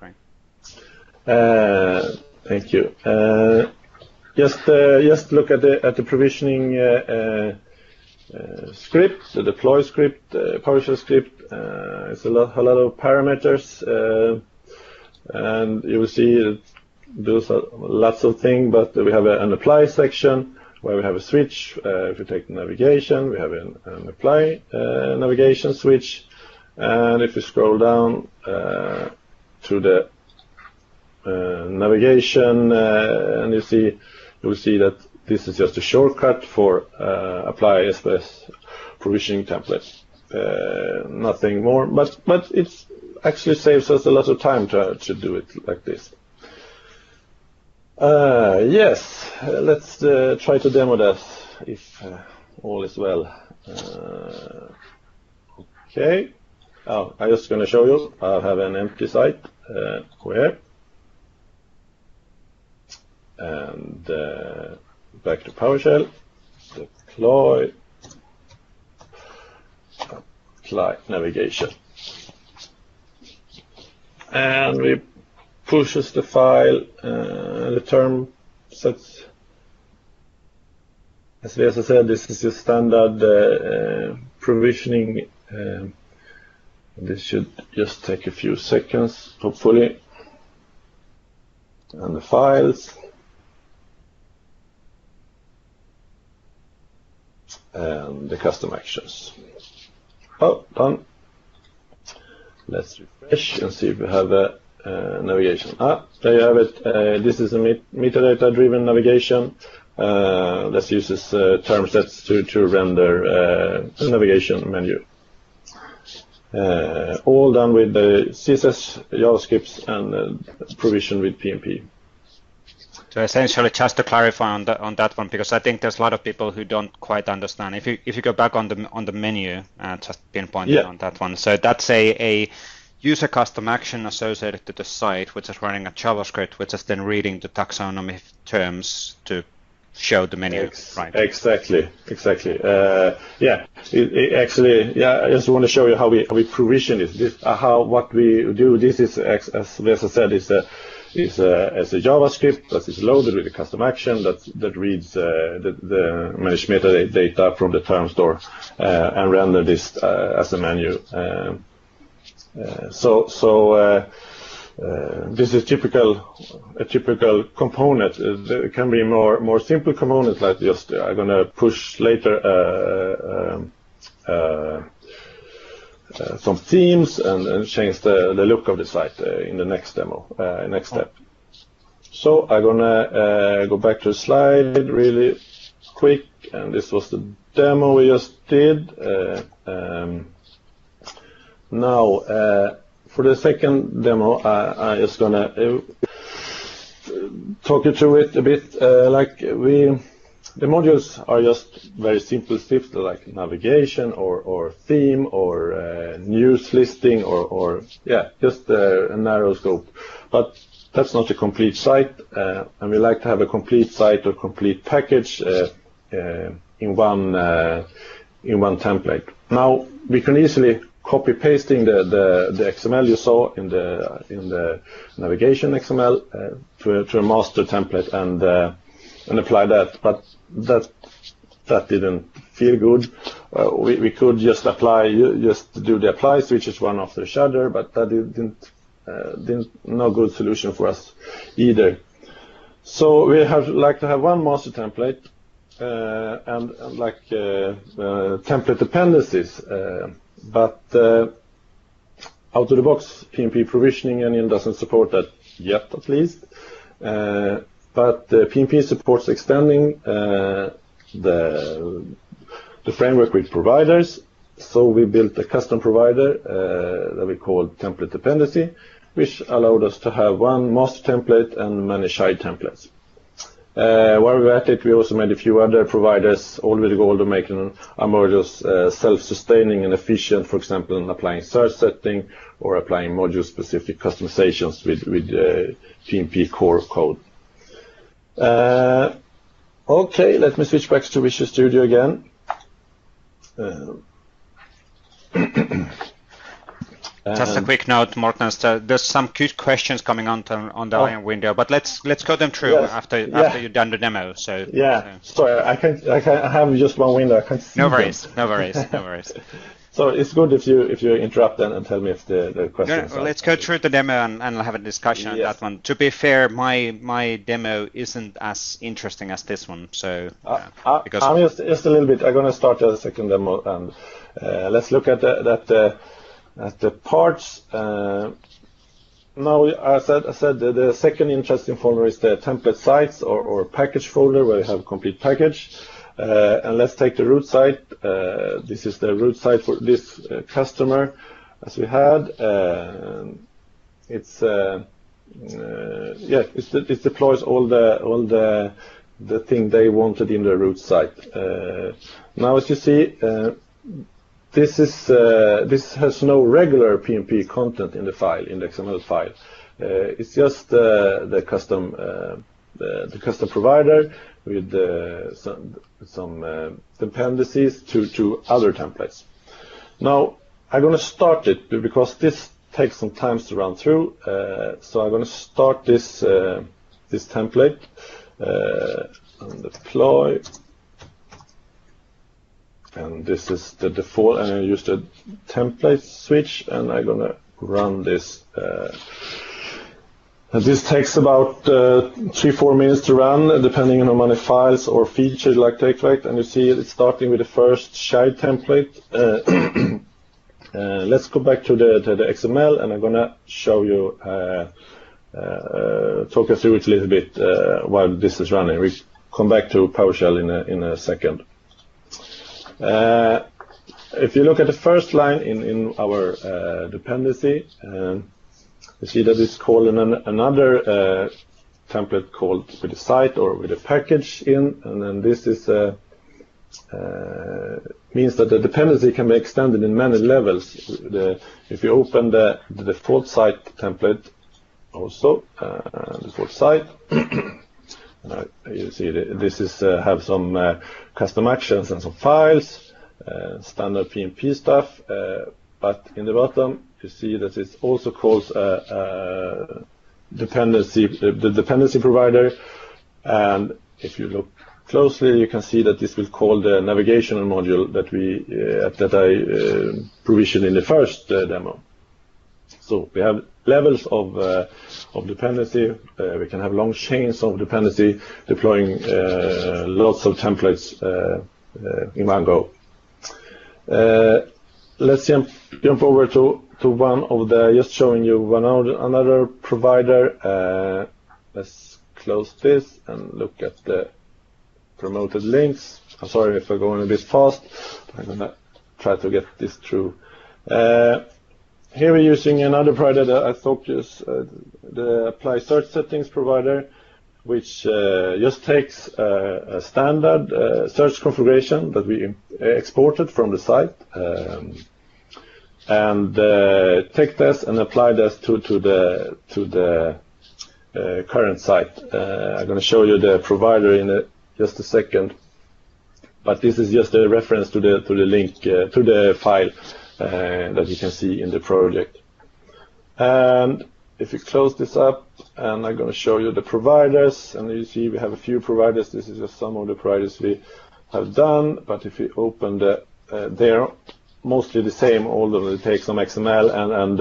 B: Thank you. Just look at the provisioning script, the deploy script, PowerShell script. It's a lot of parameters, and you will see it does lots of things. But we have an apply section where we have a switch. If you take the navigation, we have an apply navigation switch, and if you scroll down to the navigation, and you'll see that this is just a shortcut for apply SPS provisioning template. Nothing more, but it actually saves us a lot of time to do it like this. Yes, let's try to demo that if all is well. Okay. Oh, I'm just going to show you. I have an empty site here. And back to PowerShell. Deploy. Apply navigation. And we pushes the file, the term sets. As Vesa said, this is just standard provisioning. This should just take a few seconds, hopefully. And the files. And the custom actions. Oh, done. Let's refresh and see if we have a navigation. There you have it. This is a metadata-driven navigation. That uses term sets to render a navigation menu. All done with the CSS, JavaScript, and provision with PnP.
A: So essentially, just to clarify on that one, because I think there's a lot of people who don't quite understand. If you go back on the menu, just pinpoint on that one. So that's a user custom action associated to the site, which is running a JavaScript, which is then reading the taxonomy terms to show the menu. Right. Exactly.
B: Yeah. Actually, I just want to show you how we provision this. What we do. This is, as Vesa said, is a JavaScript that is loaded with a custom action that reads the managed metadata from the term store and render this as a menu. This is a typical component. There can be more simple components like just I'm gonna push later some themes and change the look of the site in the next demo, next step. So I'm gonna go back to the slide really quick, and this was the demo we just did. Now, for the second demo, I'm just gonna talk you through it a bit. The modules are just very simple stuff like navigation or theme or news listing or just a narrow scope. But that's not a complete site, and we like to have a complete site or complete package in one template. Now we can easily copy pasting the XML you saw in the navigation XML to a master template and apply that, but that didn't feel good. We could just do the apply switches one after each other, but that didn't no good solution for us either. So we like to have one master template and template dependencies. But out of the box, PnP provisioning engine doesn't support that yet, at least. But PnP supports extending the framework with providers. So we built a custom provider that we called template dependency, which allowed us to have one master template and many side templates. While we were at it, we also made a few other providers, all with the goal of making our modules self-sustaining and efficient, for example, in applying search setting or applying module-specific customizations with PnP core code. Okay, let me switch back to Visual Studio again.
A: Just a quick note, Morten. There's some good questions coming on the Iron window, but let's go them through after you've done the demo. So
B: sorry, I have just one window. I can't see.
A: No worries.
B: So it's good if you interrupt and tell me if the questions.
A: Well, let's go through the demo and have a discussion on that one. To be fair, my demo isn't as interesting as this one. So
B: because I'm just a little bit. I'm going to start a second demo and let's look at the parts. now I said the second interesting folder is the template sites or package folder where you have a complete package. And let's take the root site. This is the root site for this customer, as we had. It deploys all the thing they wanted in the root site. Now, as you see, this has no regular PnP content in the file, in the XML file. It's just the custom provider with some dependencies to other templates. Now I'm going to start it because this takes some time to run through. So I'm going to start this template and deploy. And this is the default, and I use the template switch, and I'm going to run this. This takes about 3-4 minutes to run, depending on how many files or features you like to extract. And you see it's starting with the first child template. Let's go back to the XML, and I'm going to show you, talk you through it a little bit while this is running. We come back to PowerShell in a second. If you look at the first line in our dependency, you see that it's calling another template called with a site or with a package in, and then this is means that the dependency can be extended in many levels. If you open the default site template, also default site, you see this is have some custom actions and some files, standard PnP stuff, but in the bottom you see that it also calls dependency, the dependency provider, and if you look closely, you can see that this will call the navigational module that I provisioned in the first demo. So we have levels of dependency. We can have long chains of dependency, deploying lots of templates in one go. Let's jump over to one of the, just showing you another provider. Let's close this and look at the promoted links. I'm sorry if I'm going a bit fast. I'm going to try to get this through. Here we're using another provider that I thought is the Apply Search Settings provider, which just takes a standard search configuration that we exported from the site and take this and apply this to the current site. I'm going to show you the provider in just a second, but this is just a reference to the link to the file that you can see in the project. And if you close this up, and I'm going to show you the providers, and you see we have a few providers. This is just some of the providers we have done, but if you open they're mostly the same, although they take some XML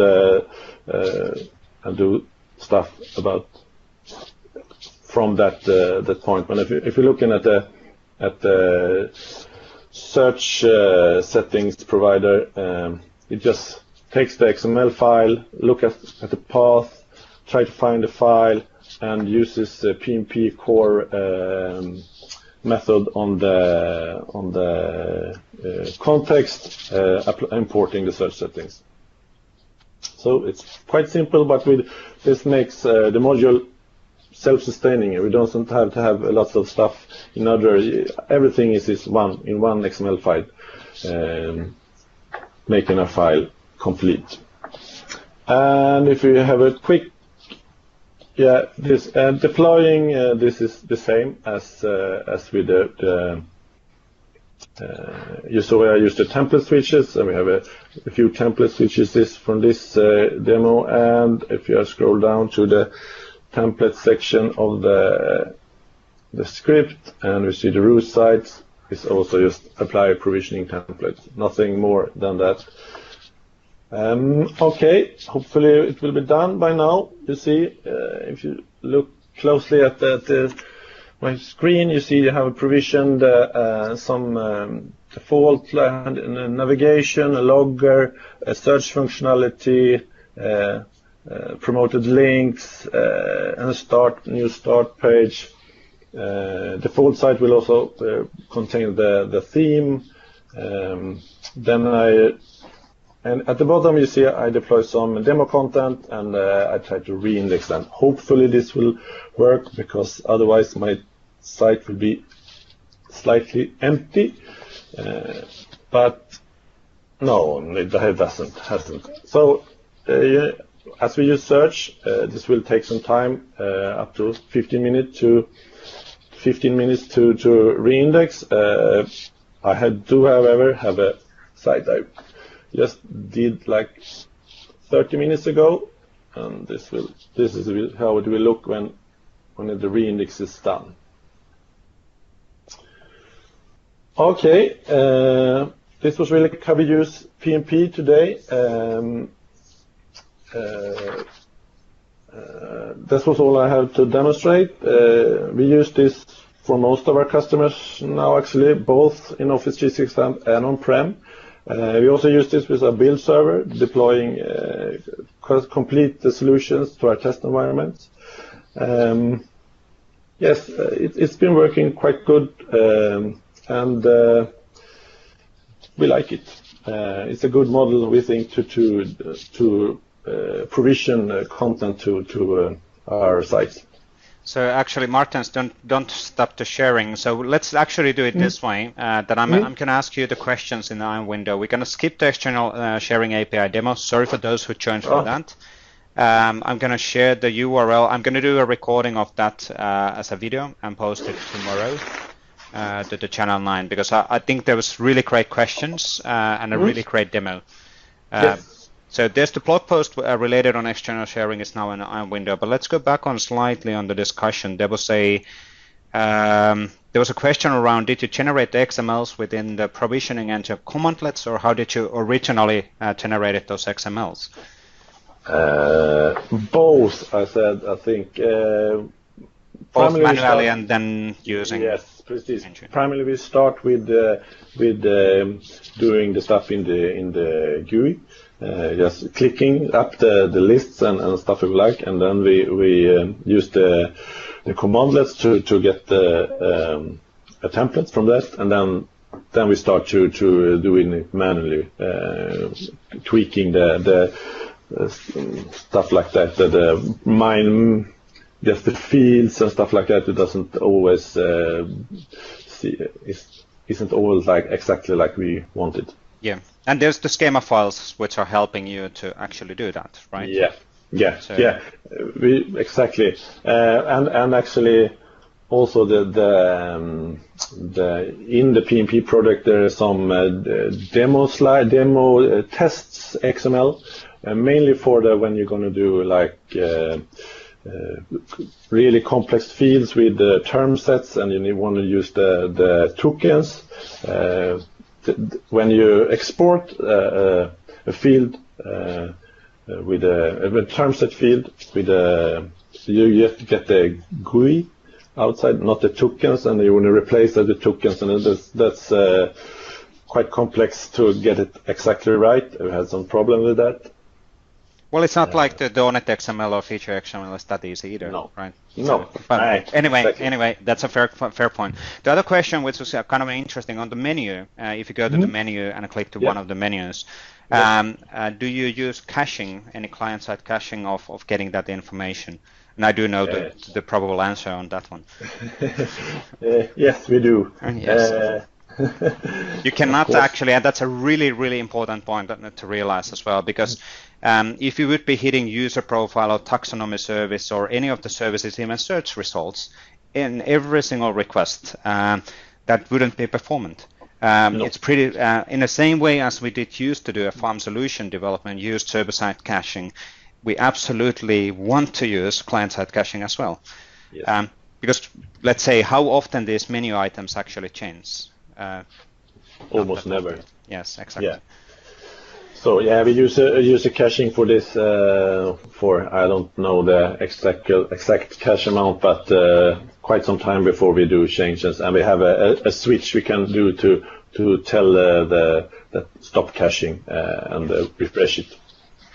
B: and do stuff about from that point. But if you're looking at the search settings provider, it just takes the XML file, look at the path, try to find the file, and uses the PnP core method on the context, importing the search settings. So it's quite simple, but this makes the module self-sustaining. We don't have to have lots of stuff in everything is in one XML file, making a file complete. And if you have a quick, deploying, this is the same as with you saw I used the template switches, and we have a few template switches from this demo. And if you scroll down to the template section of the script, and we see the root sites, is also just apply provisioning template, nothing more than that. Okay, hopefully it will be done by now. You see, if you look closely at my screen, you see you have provisioned some default navigation, a logger, a search functionality, promoted links, and a new start page. The default site will also contain the theme. And at the bottom you see I deploy some demo content, and I try to re-index them. Hopefully this will work, because otherwise my site will be slightly empty. But no, it hasn't. So as we use search, this will take some time, up to 15 minutes to re-index. I do, however, have a site I just did like 30 minutes ago, and this is how it will look when the re-index is done. Okay, this was really how we use PnP today. This was all I have to demonstrate. We use this for most of our customers now, actually, both in Office 365 and on-prem. We also use this with a build server, deploying complete the solutions to our test environments. Yes, it's been working quite good, and we like it. It's a good model, we think, to provision content to our sites.
A: So actually, Martens, don't stop the sharing. So let's actually do it this way. That I'm going to ask you the questions in the IM window. We're going to skip the external sharing API demo. Sorry for those who joined for that. I'm going to share the URL. I'm going to do a recording of that as a video and post it tomorrow to the channel 9, because I think there was really great questions and a really great demo.
B: Yes.
A: So there's the blog post related on external sharing is now in the IM window. But let's go back on slightly on the discussion. There was a question around, did you generate the XMLs within the provisioning engine of commandlets, or how did you originally generate those XMLs?
B: Both, I said, I think.
A: Both manually and then using.
B: Yes, precisely. Primarily we start with doing the stuff in the GUI. Just clicking up the lists and stuff we like, and then we use the commandlets to get the templates from that, and then we start to doing it manually, tweaking the stuff like that. Just the fields and stuff like that. It doesn't always isn't always like exactly like we wanted.
A: Yeah, and there's the schema files which are helping you to actually do that, right?
B: Yeah. Exactly. And actually, also the in the PnP project there is some demo tests XML, mainly for when you're going to do like really complex fields with the term sets, and you want to use the tokens. When you export a field with a term set field, you have to get the GUI outside, not the tokens, and you want to replace the tokens, and that's quite complex to get it exactly right. We had some problem with that.
A: Well, it's not like the .NET XML or Feature XML is that easy either, right?
B: No.
A: But anyway,
B: exactly.
A: Anyway, that's a fair point. The other question, which was kind of interesting, on the menu, if you go to the menu and click to one of the menus, do you use caching, any client-side caching of getting that information? And I do know the probable answer on that one.
B: Yes, we do.
A: Yes. You cannot actually, and that's a really, really important point to realize as well, because if you would be hitting user profile or taxonomy service or any of the services, even search results, in every single request, that wouldn't be performant. No. It's pretty, in the same way as we used to do a farm solution development, use server-side caching, we absolutely want to use client-side caching as well. Yes. Because let's say, how often these menu items actually change?
B: Almost never.
A: Yes, exactly.
B: Yeah. So we use a caching for this. For I don't know the exact cache amount, but quite some time before we do changes, and we have a switch we can do to tell the stop caching and refresh it.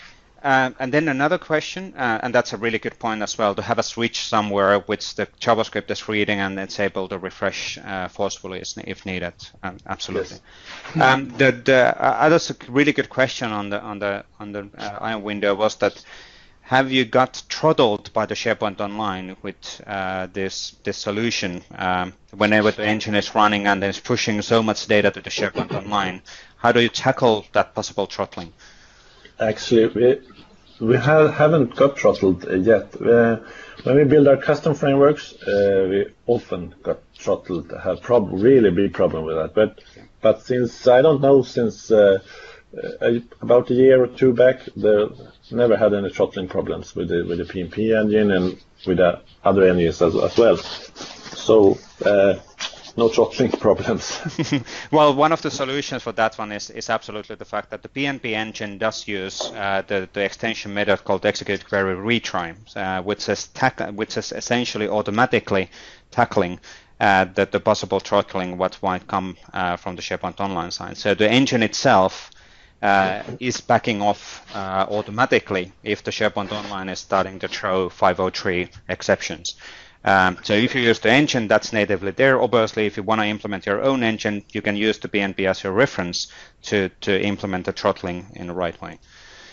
A: And then another question, and that's a really good point as well, to have a switch somewhere which the JavaScript is reading and it's able to refresh forcefully if needed. Absolutely. Yes. The other really good question on the Ion window was that, have you got throttled by the SharePoint Online with this solution whenever the engine is running and it's pushing so much data to the SharePoint Online? How do you tackle that possible throttling?
B: Actually, we haven't got throttled yet. When we build our custom frameworks, we often got throttled. Have really big problem with that. But since I don't know, since about a year or two back, they never had any throttling problems with the PnP engine and with the other engines as well. So. No throttling problems.
A: Well, one of the solutions for that one is absolutely the fact that the PnP engine does use the extension method called execute query retry, which is essentially automatically tackling the possible throttling what might come from the SharePoint Online side. So the engine itself is backing off automatically if the SharePoint Online is starting to throw 503 exceptions. So if you use the engine that's natively there, obviously if you want to implement your own engine, you can use the PnP as your reference to implement the throttling in the right way.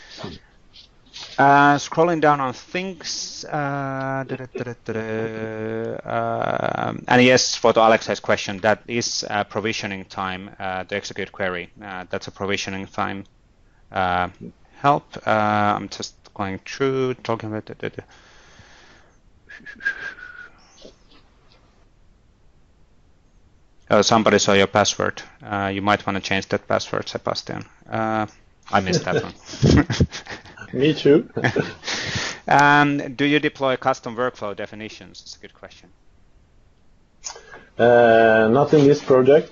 A: Scrolling down on things, and yes, for the Alexei's question, that is provisioning time, the execute query. That's a provisioning time help. I'm just going through, talking about it. Somebody saw your password. You might want to change that password, Sebastian. I missed that one.
B: Me too.
A: Do you deploy custom workflow definitions? It's a good question.
B: Not in this project,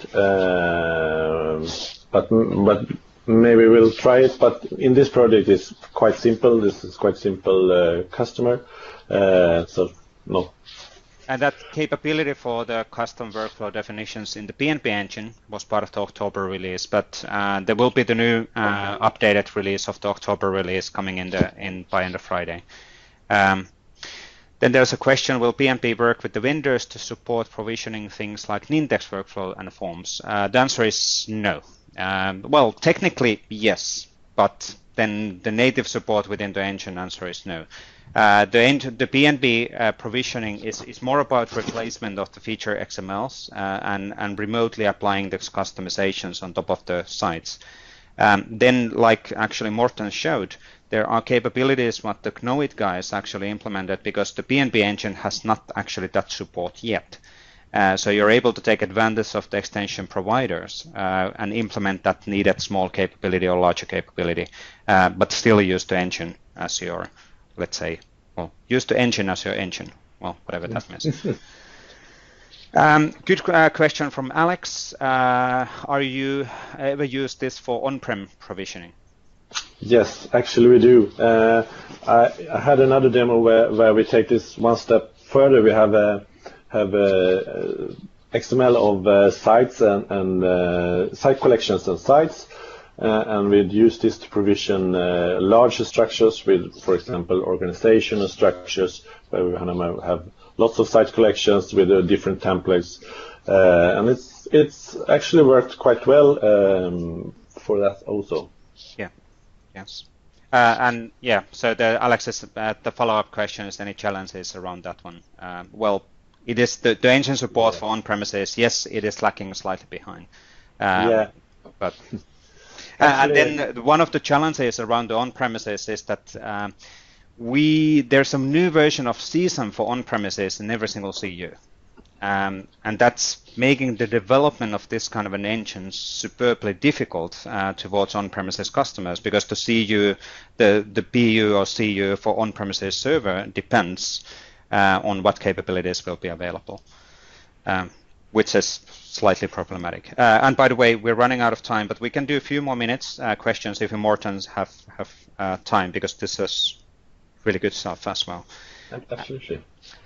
B: but maybe we'll try it. But in this project, it's quite simple. This is quite simple customer. So no.
A: And that capability for the custom workflow definitions in the PnP engine was part of the October release, but there will be the new updated release of the October release coming by end of Friday. Then there's a question, will PnP work with the vendors to support provisioning things like Nintex workflow and forms? The answer is no. Well, technically, yes, but then the native support within the engine answer is no. The PnP provisioning is more about replacement of the feature XMLs and remotely applying the customizations on top of the sites. Then, like actually Morten showed, there are capabilities what the Knowit guys actually implemented because the PnP engine has not actually that support yet. So you're able to take advantage of the extension providers and implement that needed small capability or larger capability, but still use the engine as your, let's say, well, use the engine as your engine. Well, whatever that means. Good question from Alex. Are you ever use this for on-prem provisioning?
B: Yes, actually we do. I had another demo where we take this one step further. We have XML of sites and site collections and sites, and we'd use this to provision larger structures with, for example, organizational structures where we have lots of site collections with different templates, and it's actually worked quite well for that also.
A: Yeah. Yes. And yeah, so Alex's the follow-up question is any challenges around that one? Well, it is the engine support for on-premises. Yes, it is lacking slightly behind.
B: Yeah.
A: But and then one of the challenges around the on-premises is that there's some new version of CSAM for on-premises in every single CU. And that's making the development of this kind of an engine superbly difficult towards on-premises customers, because the CU, the PU or CU for on-premises server depends on what capabilities will be available, which is slightly problematic. And by the way, we're running out of time, but we can do a few more minutes questions if you Mortens have time, because this is really good stuff as well.
B: Absolutely.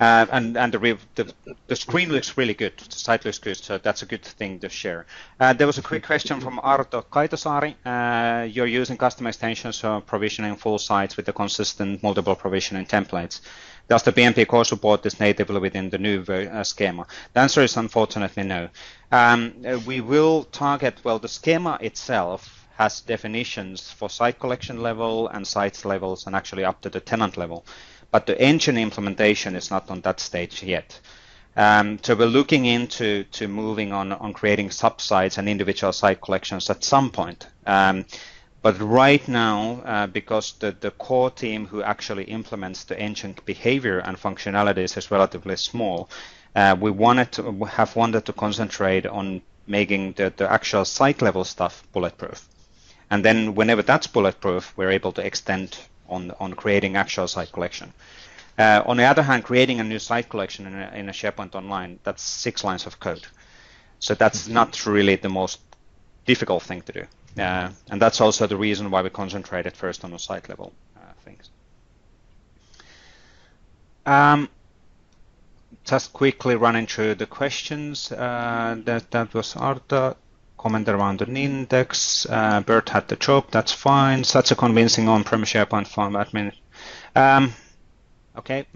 A: And the screen looks really good. The site looks good, so that's a good thing to share. There was a quick question from Arto Kaitosari. You're using custom extensions or provisioning full sites with the consistent multiple provisioning templates. Does the PnP core support this natively within the new schema? The answer is unfortunately no. We will target, well, the schema itself has definitions for site collection level and sites levels and actually up to the tenant level. But the engine implementation is not on that stage yet. So we're looking into moving on creating subsites and individual site collections at some point. But right now, because the core team who actually implements the engine behavior and functionalities is relatively small, we wanted to concentrate on making the actual site level stuff bulletproof. And then whenever that's bulletproof, we're able to extend on creating actual site collection. On the other hand, creating a new site collection in a SharePoint Online, that's 6 lines of code. So that's not really the most difficult thing to do. And that's also the reason why we concentrated first on the site level things. Just quickly running through the questions. That was Arta. Comment around the Nintex. Bert had the job, that's fine. Such a convincing on-prem SharePoint farm admin. Okay.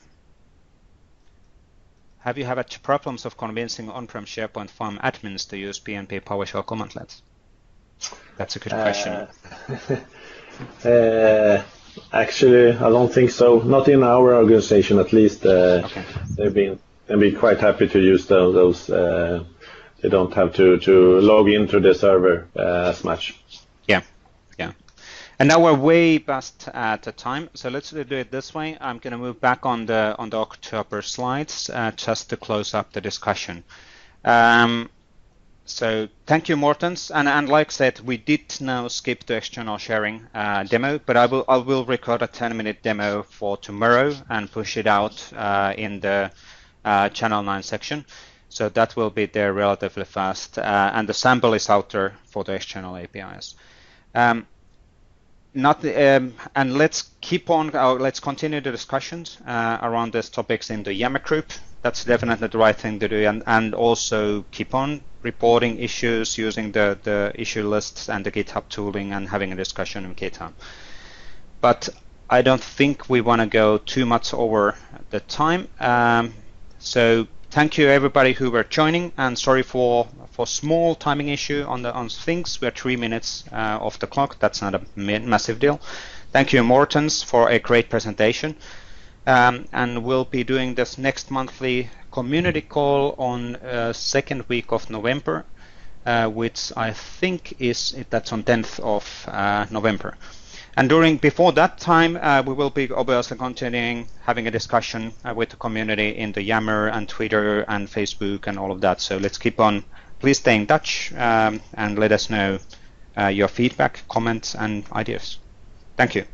A: Have you had problems of convincing on-prem SharePoint farm admins to use PnP PowerShell commandlets? That's a good question.
B: Actually, I don't think so. Not in our organization, at least. Okay. They've been quite happy to use those. They don't have to log into the server as much.
A: Yeah. And now we're way past the time, so let's do it this way. I'm going to move back on the October slides just to close up the discussion. So thank you, Mortens. And like I said, we did now skip the external sharing demo, but I will record a 10-minute demo for tomorrow and push it out in the Channel 9 section. So that will be there relatively fast, and the sample is out there for the external APIs. And let's keep on. Let's continue the discussions around these topics in the Yammer group. That's definitely the right thing to do, and also keep on reporting issues using the issue lists and the GitHub tooling and having a discussion in GitHub. But I don't think we want to go too much over the time. So thank you everybody who were joining, and sorry for small timing issue on things. We're 3 minutes off the clock. That's not a massive deal. Thank you, Mortens, for a great presentation. And we'll be doing this next monthly community call on second week of November, which I think that's on 10th of November. And before that time, we will be obviously continuing having a discussion with the community in the Yammer and Twitter and Facebook and all of that. So let's keep on. Please stay in touch and let us know your feedback, comments, and ideas. Thank you.